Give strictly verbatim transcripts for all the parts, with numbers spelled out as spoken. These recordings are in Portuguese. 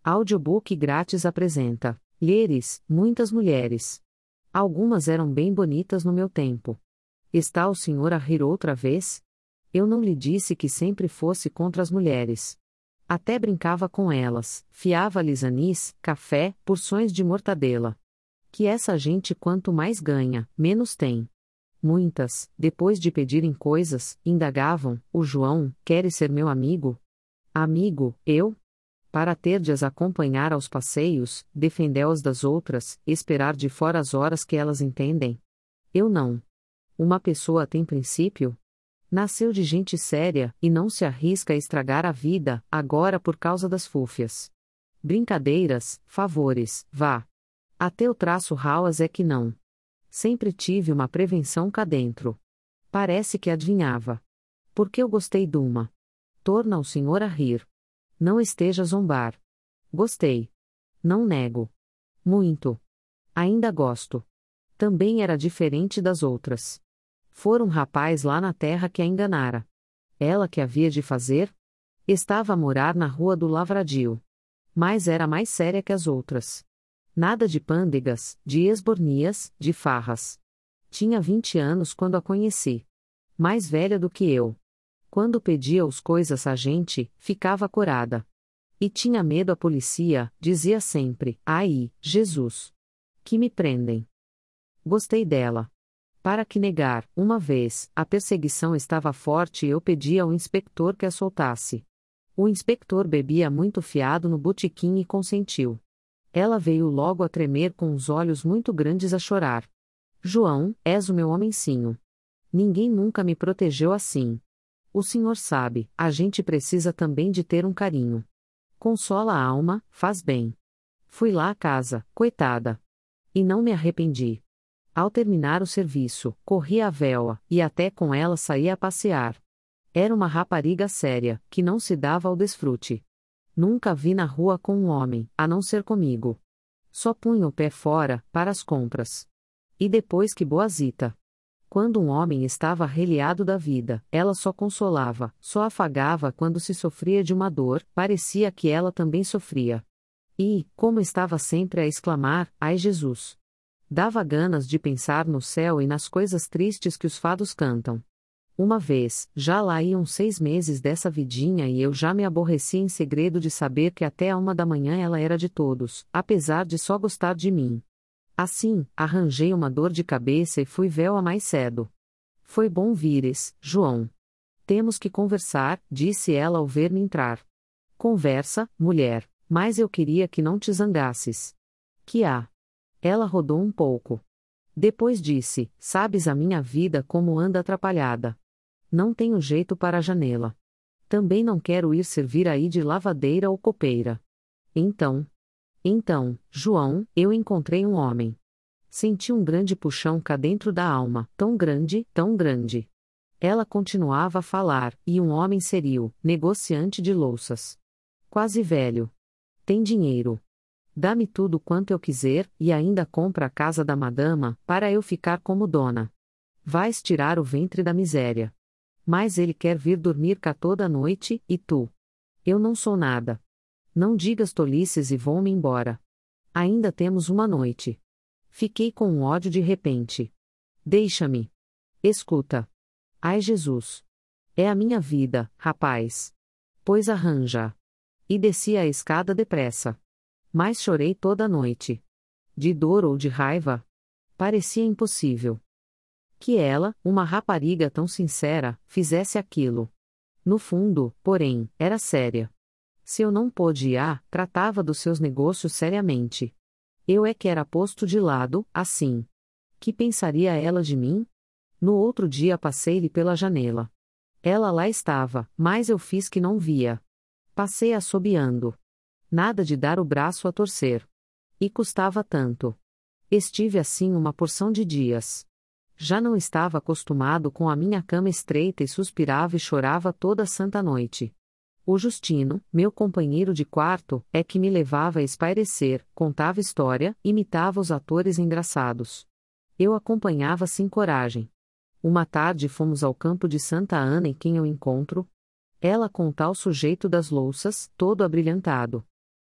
Audiobook grátis apresenta: Leres, muitas mulheres. Algumas eram bem bonitas no meu tempo. Está o senhor a rir outra vez? Eu não lhe disse que sempre fosse contra as mulheres. Até brincava com elas, fiava-lhes anis, café, porções de mortadela. Que essa gente quanto mais ganha, menos tem. Muitas, depois de pedirem coisas, indagavam: o João, queres ser meu amigo? Amigo, eu? Para ter de as acompanhar aos passeios, defendê-las das outras, esperar de fora as horas que elas entendem? Eu não. Uma pessoa tem princípio? Nasceu de gente séria, e não se arrisca a estragar a vida, agora por causa das fúfias. Brincadeiras, favores, vá. Até o traço rauas é que não. Sempre tive uma prevenção cá dentro. Parece que adivinhava. Porque eu gostei de uma. Torna o senhor a rir. Não esteja a zombar. Gostei. Não nego. Muito. Ainda gosto. Também era diferente das outras. Fora um rapaz lá na terra que a enganara. Ela que havia de fazer? Estava a morar na rua do Lavradio. Mas era mais séria que as outras. Nada de pândegas, de esbornias, de farras. Tinha vinte anos quando a conheci. Mais velha do que eu. Quando pedia os coisas a gente, ficava corada. E tinha medo a polícia, dizia sempre: ai, Jesus! Que me prendem. Gostei dela. Para que negar, uma vez, a perseguição estava forte e eu pedi ao inspetor que a soltasse. O inspetor bebia muito fiado no botequim e consentiu. Ela veio logo a tremer com os olhos muito grandes a chorar. João, és o meu homenzinho. Ninguém nunca me protegeu assim. O senhor sabe, a gente precisa também de ter um carinho. Consola a alma, faz bem. Fui lá à casa, coitada. E não me arrependi. Ao terminar o serviço, corri à vela, e até com ela saí a passear. Era uma rapariga séria, que não se dava ao desfrute. Nunca vi na rua com um homem, a não ser comigo. Só punha o pé fora, para as compras. E depois que boazita. Quando um homem estava arreliado da vida, ela só consolava, só afagava quando se sofria de uma dor, parecia que ela também sofria. E, como estava sempre a exclamar: ai Jesus! Dava ganas de pensar no céu e nas coisas tristes que os fados cantam. Uma vez, já lá iam seis meses dessa vidinha e eu já me aborrecia em segredo de saber que até a uma da manhã ela era de todos, apesar de só gostar de mim. Assim, arranjei uma dor de cabeça e fui véu a mais cedo. Foi bom vires, João. Temos que conversar, disse ela ao ver-me entrar. Conversa, mulher, mas eu queria que não te zangasses. Que há? Ela rodou um pouco. Depois disse: sabes a minha vida como anda atrapalhada. Não tenho jeito para a janela. Também não quero ir servir aí de lavadeira ou copeira. Então... Então, João, eu encontrei um homem. Senti um grande puxão cá dentro da alma, tão grande, tão grande. Ela continuava a falar, e um homem serio, negociante de louças. Quase velho. Tem dinheiro. Dá-me tudo quanto eu quiser, e ainda compra a casa da madama, para eu ficar como dona. Vais tirar o ventre da miséria. Mas ele quer vir dormir cá toda a noite, e tu? Eu não sou nada. Não digas tolices e vou-me embora. Ainda temos uma noite. Fiquei com um ódio de repente. Deixa-me. Escuta. Ai Jesus. É a minha vida, rapaz. Pois arranja. E desci a escada depressa. Mas chorei toda a noite. De dor ou de raiva? Parecia impossível. Que ela, uma rapariga tão sincera, fizesse aquilo. No fundo, porém, era séria. Se eu não podia, tratava dos seus negócios seriamente. Eu é que era posto de lado, assim. Que pensaria ela de mim? No outro dia passei-lhe pela janela. Ela lá estava, mas eu fiz que não via. Passei assobiando. Nada de dar o braço a torcer. E custava tanto. Estive assim uma porção de dias. Já não estava acostumado com a minha cama estreita e suspirava e chorava toda a santa noite. O Justino, meu companheiro de quarto, é que me levava a espairecer, contava história, imitava os atores engraçados. Eu acompanhava sem coragem. Uma tarde fomos ao campo de Santa Ana em quem eu encontro. Ela com tal sujeito das louças, todo abrilhantado.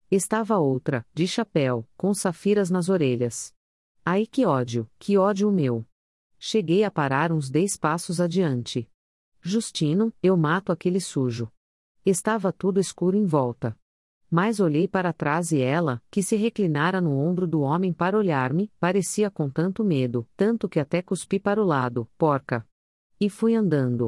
Estava outra, de chapéu, com safiras nas orelhas. Ai que ódio, que ódio o meu! Cheguei a parar uns dez passos adiante. Justino, eu mato aquele sujo. Estava tudo escuro em volta. Mas olhei para trás e ela, que se reclinara no ombro do homem para olhar-me, parecia com tanto medo, tanto que até cuspi para o lado, porca. E fui andando.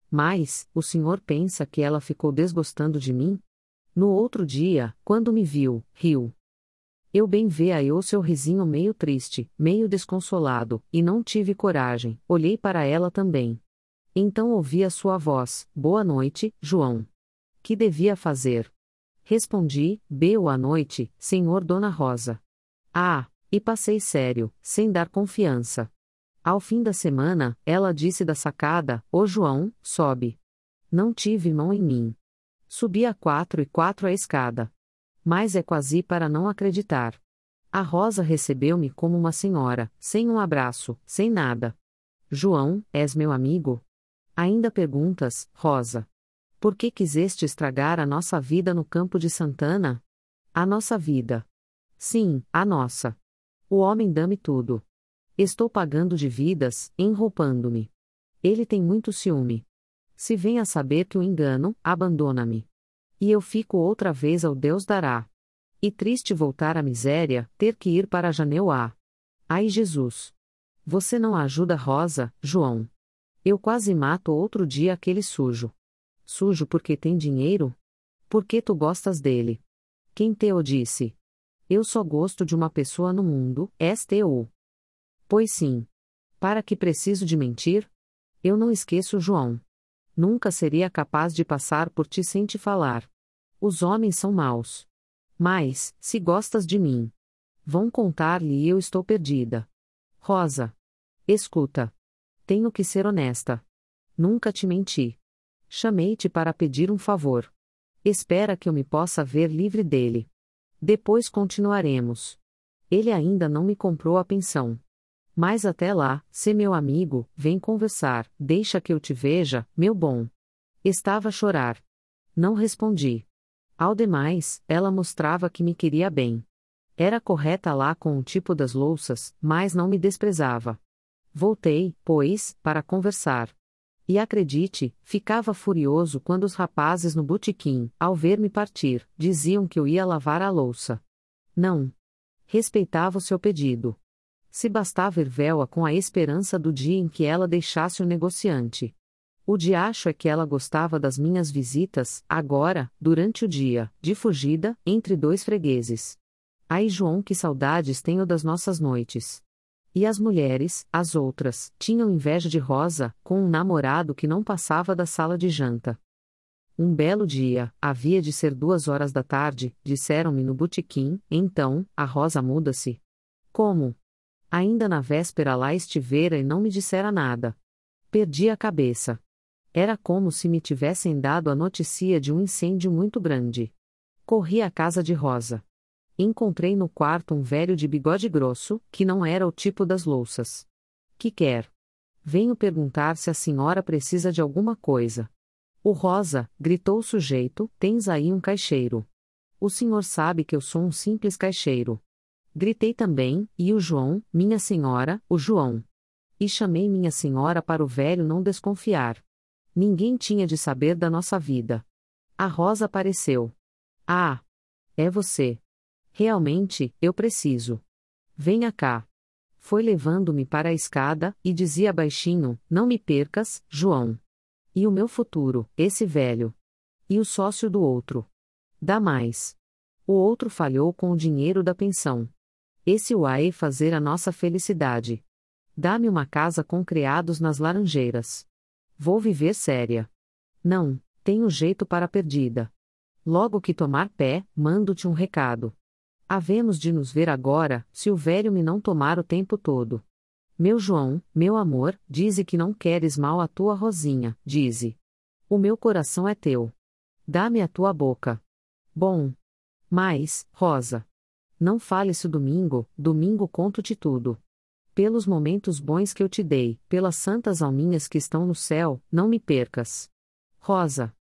Mas, o senhor pensa que ela ficou desgostando de mim? No outro dia, quando me viu, riu. Eu bem vê aí o seu risinho meio triste, meio desconsolado, e não tive coragem, olhei para ela também. Então ouvi a sua voz: boa noite, João. Que devia fazer? Respondi: boa noite, senhor Dona Rosa. Ah, e passei sério, sem dar confiança. Ao fim da semana, ela disse da sacada: ô João, sobe. Não tive mão em mim. Subi a quatro e quatro a escada. Mas é quase para não acreditar. A Rosa recebeu-me como uma senhora, sem um abraço, sem nada. João, és meu amigo? Ainda perguntas, Rosa. Por que quiseste estragar a nossa vida no campo de Santana? A nossa vida. Sim, a nossa. O homem dá-me tudo. Estou pagando dívidas, enroupando-me. Ele tem muito ciúme. Se vem a saber que o engano, abandona-me. E eu fico outra vez ao Deus dará. E triste voltar à miséria, ter que ir para Janeuá. Ai Jesus! Você não ajuda Rosa, João. Eu quase mato outro dia aquele sujo. Sujo porque tem dinheiro? Porque tu gostas dele. Quem te o disse? Eu só gosto de uma pessoa no mundo, és teu. Pois sim. Para que preciso de mentir? Eu não esqueço João. Nunca seria capaz de passar por ti sem te falar. Os homens são maus. Mas, se gostas de mim, vão contar-lhe e eu estou perdida. Rosa. Escuta. Tenho que ser honesta. Nunca te menti. Chamei-te para pedir um favor. Espera que eu me possa ver livre dele. Depois continuaremos. Ele ainda não me comprou a pensão. Mas até lá, se meu amigo, vem conversar, deixa que eu te veja, meu bom. Estava a chorar. Não respondi. Ao demais, ela mostrava que me queria bem. Era correta lá com o tipo das louças, mas não me desprezava. Voltei, pois, para conversar. E acredite, ficava furioso quando os rapazes no botequim, ao ver-me partir, diziam que eu ia lavar a louça. Não. Respeitava o seu pedido. Se bastava ir vê-la com a esperança do dia em que ela deixasse o negociante. O diacho é que ela gostava das minhas visitas, agora, durante o dia, de fugida, entre dois fregueses. Ai João, que saudades tenho das nossas noites. E as mulheres, as outras, tinham inveja de Rosa, com um namorado que não passava da sala de janta. Um belo dia, havia de ser duas horas da tarde, disseram-me no botequim, então, a Rosa muda-se. Como? Ainda na véspera lá estivera e não me dissera nada. Perdi a cabeça. Era como se me tivessem dado a notícia de um incêndio muito grande. Corri à casa de Rosa. Encontrei no quarto um velho de bigode grosso, que não era o tipo das louças. Que quer? Venho perguntar se a senhora precisa de alguma coisa. O Rosa, gritou o sujeito, tens aí um caixeiro. O senhor sabe que eu sou um simples caixeiro. Gritei também, e o João, minha senhora, o João. E chamei minha senhora para o velho não desconfiar. Ninguém tinha de saber da nossa vida. A Rosa apareceu. Ah! É você. Realmente, eu preciso. Venha cá. Foi levando-me para a escada, e dizia baixinho, não me percas, João. E o meu futuro, esse velho. E o sócio do outro. Dá mais. O outro falhou com o dinheiro da pensão. Esse vai fazer a nossa felicidade. Dá-me uma casa com criados nas laranjeiras. Vou viver séria. Não, tenho jeito para a perdida. Logo que tomar pé, mando-te um recado. Havemos de nos ver agora, se o velho me não tomar o tempo todo. Meu João, meu amor, dize que não queres mal à tua Rosinha, dize. O meu coração é teu. Dá-me a tua boca. Bom. Mas, Rosa. Não fales o domingo, domingo conto-te tudo. Pelos momentos bons que eu te dei, pelas santas alminhas que estão no céu, não me percas. Rosa.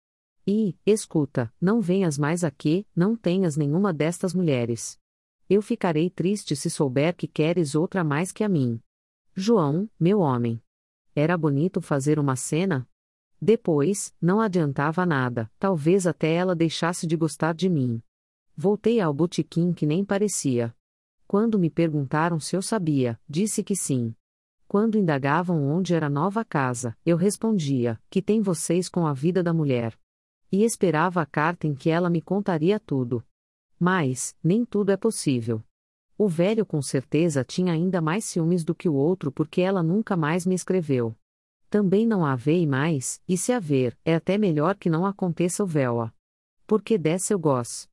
E, escuta, não venhas mais aqui, não tenhas nenhuma destas mulheres. Eu ficarei triste se souber que queres outra mais que a mim. João, meu homem. Era bonito fazer uma cena? Depois, não adiantava nada, talvez até ela deixasse de gostar de mim. Voltei ao botequim que nem parecia. Quando me perguntaram se eu sabia, disse que sim. Quando indagavam onde era a nova casa, eu respondia: que tem vocês com a vida da mulher? E esperava a carta em que ela me contaria tudo. Mas, nem tudo é possível. O velho com certeza tinha ainda mais ciúmes do que o outro porque ela nunca mais me escreveu. Também não a vei mais, e se haver, é até melhor que não aconteça o véu. Porque dessa eu gosto.